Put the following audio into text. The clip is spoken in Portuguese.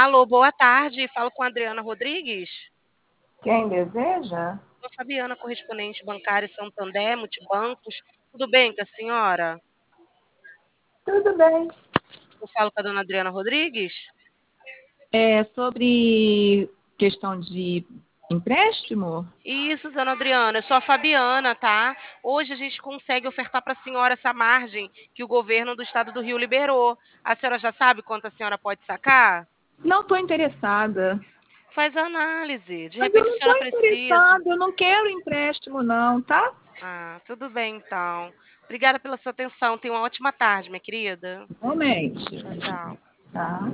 Alô, boa tarde. Falo com a Adriana Rodrigues. Quem deseja? Sou Fabiana, correspondente bancária Santander, Multibancos. Tudo bem com a senhora? Tudo bem. Eu falo com a dona Adriana Rodrigues? É sobre questão de empréstimo? Isso, dona Adriana. Eu sou a Fabiana, tá? Hoje a gente consegue ofertar para a senhora essa margem que o governo do estado do Rio liberou. A senhora já sabe quanto a senhora pode sacar? Não estou interessada. Faz a análise. De Mas eu repente a não estou senhora precisa. interessada, eu não quero empréstimo não, tá? Ah, tudo bem então. Obrigada pela sua atenção. Tenha uma ótima tarde, minha querida. Realmente. Tchau, tchau. Tá.